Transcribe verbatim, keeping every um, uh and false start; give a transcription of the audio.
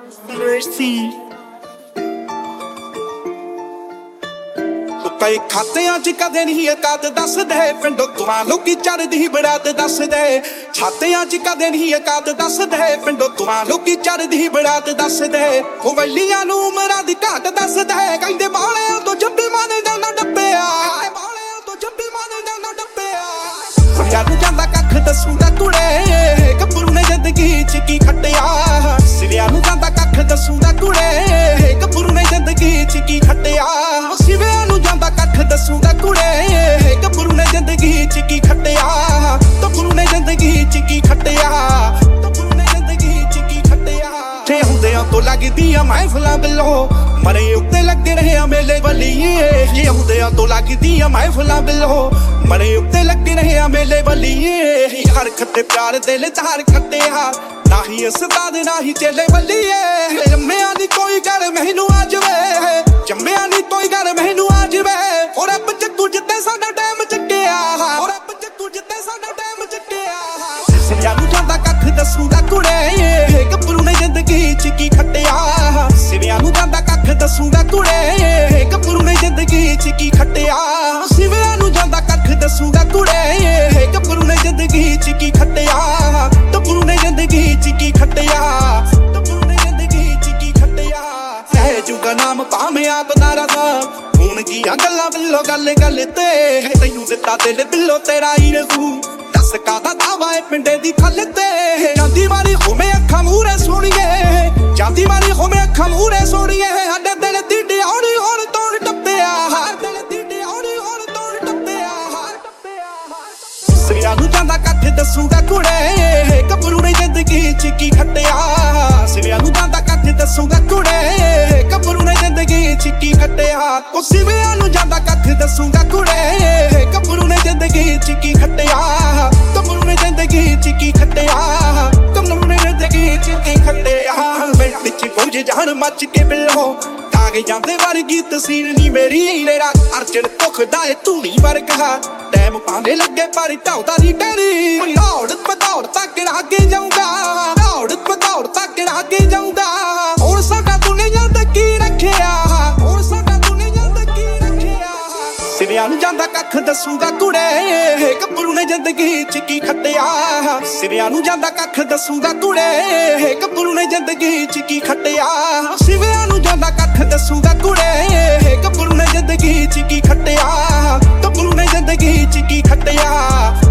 Mercy ਕਈ ਖਾਤਿਆਂ ਚ ਕਦੇ ਨਹੀਂ ਔਕਾਤ ਦੱਸਦੇ ਪਿੰਡੋਂ ਤੁਹਾਂ ਲੋਕੀ ਚੜਦੀ ਬਰਾਤ ਦੱਸਦੇ ਛਾਤਿਆਂ ਚ ਕਦੇ ਨਹੀਂ ਔਕਾਤ ਦੱਸਦੇ ਪਿੰਡੋਂ ਤੁਹਾਂ ਲੋਕੀ ਚੜਦੀ ਬਰਾਤ ਦੱਸਦੇ ਉਹ ਵੱਲੀਆਂ ਨੂੰ ਉਮਰਾਂ ਦੀ ਘਾਟ ਦੱਸਦੇ ਕਹਿੰਦੇ ਬਾਲਿਆਂ ਤੋਂ ਜੱਬੀ ਮਾਨੇ ਜਾਂਦਾ ਡੱਬਿਆ ਬਾਲਿਆਂ ਤੋਂ ਜੱਬੀ ਮਾਨੇ ਜਾਂਦਾ ਡੱਬਿਆ ਸਿਰਿਆਂ ਨੂੰ ਜਾਂਦਾ ਕੱਖ ਦੱਸੂਗਾ ਕੁੜੇ ਗੱਭਰੂ ਨੇ ਜ਼ਿੰਦਗੀ ਚ ਕੀ ਖੱਟਿਆ ਸਿਰਿਆਂ ਨੂੰ ਜਾਂਦਾ ਕੱਖ ਦੱਸੂਗਾ ਕੁੜੇ ਗੱਭਰੂ ਨੇ ਜ਼ਿੰਦਗੀ ਚ ਕੀ ਖੱਟਿਆ ਸਿਰਿਆਂ ਨੂੰ ਜਾਂਦਾ ਕੱਖ ਦੱਸੂਗਾ ਕੁੜੇ ਗੱਭਰੂ ਨੇ ਜ਼ਿੰਦਗੀ ਚ ਕੀ ਖੱਟਿਆ ਗੱਭਰੂ ਨੇ ਜ਼ਿੰਦਗੀ ਚ ਕੀ ਖੱਟਿਆ ਗੱਭਰੂ ਨੇ ਜ਼ਿੰਦਗੀ ਚ ਕੀ ਖੱਟਿਆ ਤੇ ਹੁੰਦਿਆਂ ਤੋਂ ਲੱਗਦੀਆਂ ਮਹਿਫਲਾਂ ਬਿੱਲੋ ਮਰੇ ਉੱਤੇ ਲੱਗੇ ਰਹੇ ਆ ਮੇਲੇ ਬੱਲੀਏ ਇਹ ਹੁੰਦਿਆਂ ਤੋਂ ਲੱਗਦੀਆਂ ਮਹਿਫਲਾਂ ਬਿੱਲੋ ਮਰੇ ਉੱਤੇ ਲੱਗੇ ਰਹੇ ਆ ਮੇਲੇ ਬੱਲੀਏ ਹਰ ਖੱਤੇ ਪਿਆਰ ਦਿਲ ਚਾਰ ਖੱਟਿਆ ਨਾਹੀ ਉਸਤਾਦ ਨਾਹੀ ਚੇਲੇ ਬੱਲੀਏ ਜੰਮਿਆਂ ਦੀ ਕੋਈ ਗੱਲ ਮੈਨੂੰ ਆ ਜਵੇ ਜੰਮਿਆਂ ਦੀ ਕੋਈ ਗੱਲ ਮੈਨੂੰ ਆ ਜਵੇ ਓ ਰੱਬ ਚੱਕੂ ਜਿੱਤੇ ਸਾਡਾ ਟਾਈਮ ਚੱਕਿਆ ਓ ਰੱਬ ਚੱਕੂ ਜਿੱਤੇ ਸਾਡਾ ਟਾਈਮ ਚੱਕਿਆ ਸਿਰਿਆਂ ਨੂੰ ਜਾਂਦਾ ਕੱਖ ਦੱਸੂਗਾ ਕੁੜੇ ਗੱਭਰੂ ਨੇ ਜ਼ਿੰਦਗੀ ਚ ਕੀ ਖੱਟਿਆ ਸਿਰਿਆਂ ਨੂੰ ਜਾਂਦਾ ਕੱਖ ਦੱਸੂਗਾ ਕੁੜੇ ਗੱਭਰੂ ਨੇ ਜ਼ਿੰਦਗੀ ਚ ਕੀ ਖੱਟਿਆ ਸਿਰਿਆਂ ਨੂੰ ਜਾਂਦਾ ਕੱਖ ਦੱਸੂਗਾ ਕੁੜੇ ਗੱਭਰੂ ਨੇ ਜ਼ਿੰਦਗੀ ਚ ਕੀ ਖੱਟਿਆ ਗੱਭਰੂ ਨੇ ਜ਼ਿੰਦਗੀ ਚ ਕੀ ਖੱਟਿਆ ਗੱਭਰੂ ਨੇ ਜ਼ਿੰਦਗੀ ਚ ਕੀ ਖੱਟਿਆ ਸਹਿ ਜੂਗਾ ਨਾਮ ਭਾਵੇਂ ਆਪ ਨਾਰਾ ਦਾ ਹੁਣ ਕੀਆਂ ਗੱਲਾਂ ਬਿੱਲੋ ਗੱਲ ਗੱਲ ਤੇ ਤੈਨੂੰ ਦਿੱਤਾ ਦਿਲ ਬਿੱਲੋ ਤੇਰਾ ਹੀ ਰਹੂ ਦੱਸ ਕਾਦਾ ਦਾਵਾ ਏ ਪਿੰਡੇ ਦੀ ਖੱਲ ਤੇ ਜਾਂਦੀ ਮਾਰੀ ਹੋਵੇਂ ਅੱਖਾਂ ਮੂਹਰੇ ਸੋਣੀਏ ਜਾਂਦੀ ਮਾਰੀ ਹੋਵੇਂ ਅੱਖਾਂ ਮੂਹਰੇ ਸੋਣੀਏ ਸਾਡੇ ਦਿਲ ਦੀ ਡਿਉਣੀ ਹੁਣ ਤੋੜ ਟੱਪਿਆ ਹਰ ਦਿਲ ਦੀ ਡਿਉਣੀ ਹੁਣ ਤੋੜ ਟੱਪਿਆ ਸਿਰਿਆਂ ਨੂੰ ਜਾਂਦਾ ਕੱਖ ਦੱਸੂਗਾ ਕੁੜੇ ਗੱਭਰੂ ਨੇ ਜ਼ਿੰਦਗੀ ਚ ਕੀ ਖੱਟਿਆ ਸਿਰਿਆਂ ਨੂੰ ਜਾਂਦਾ ਕੱਖ ਦੱਸੂਗਾ ਕੁੜੇ ਗੱਭਰੂ ਨੇ ਜ਼ਿੰਦਗੀ ਚ ਕੀ ਖੱਟਿਆ ਉਹ ਸਿਰਿਆਂ ਨੂੰ ਜਾਂਦਾ ਕੱਖ ਦੱਸੂਗਾ ਕੁੜੇ ਗੱਭਰੂ ਨੇ ਜ਼ਿੰਦਗੀ ਚ ਕੀ ਖੱਟਿਆ ਗੱਭਰੂ ਨੇ ਜ਼ਿੰਦਗੀ ਚ ਕੀ ਖੱਟਿਆ ਗੱਭਰੂ ਨੇ ਜ਼ਿੰਦਗੀ ਚ ਕੀ ਖੱਟਿਆ ਮਿੰਟ ਚ ਪਹੁੰਚ ਜਾਣ ਮੱਚ ਕੇ ਬਿੱਲੋ ਕਾਗੇ ਜਾਂਦੇ ਵਰਗੀ ਤਸੀਰ ਨੀ ਮੇਰੀ ਮੇਰਾ ਅਰਜਨ ਭੁੱਖਦਾ ਏ ਧੂਣੀ ਵਰਗਾ ਟਾਈਮ ਪਾਉਂਦੇ ਲੱਗੇ ਪਰ ਢਾਉਦਾ ਦੀ ਟੈਰੀ ਦੌੜ ਪਦੌੜ ਤੱਕ ਅੱਗੇ ਜਾਊਗਾ ਦੌੜ ਪਦੌੜ ਤੱਕ ਅੱਗੇ ਜਾਊਗਾ ਹੁਣ ਸਾਡਾ ਦੁਨੀਆ ਤੇ ਕੀ ਰੱਖਿਆ ਹੁਣ ਸਾਡਾ ਦੁਨੀਆ ਤੇ ਕੀ ਰੱਖਿਆ ਸਿਰਿਆਂ ਨੂੰ ਜਾਂਦਾ ਕੱਖ ਦੱਸੂਗਾ ਕੁੜੇ ਗੱਭਰੂ ਨੇ ਜ਼ਿੰਦਗੀ ਚ ਕੀ ਖੱਟਿਆ ਸਿਰਿਆਂ ਨੂੰ ਜਾਂਦਾ ਕੱਖ ਦੱਸੂਗਾ ਕੁੜੇ ਗੱਭਰੂ ਨੇ ਜ਼ਿੰਦਗੀ ਚ ਕੀ ਖੱਟਿਆ ਸਿਰਿਆਂ ਨੂੰ ਜਾਂਦਾ ਕੱਖ ਦੱਸੂਗਾ ਕੁੜੇ ਗੱਭਰੂ ਨੇ ਜ਼ਿੰਦਗੀ ਚ ਕੀ ਖੱਟਿਆ ਗੱਭਰੂ ਨੇ ਜ਼ਿੰਦਗੀ ਚ ਕੀ ਖੱਟਿਆ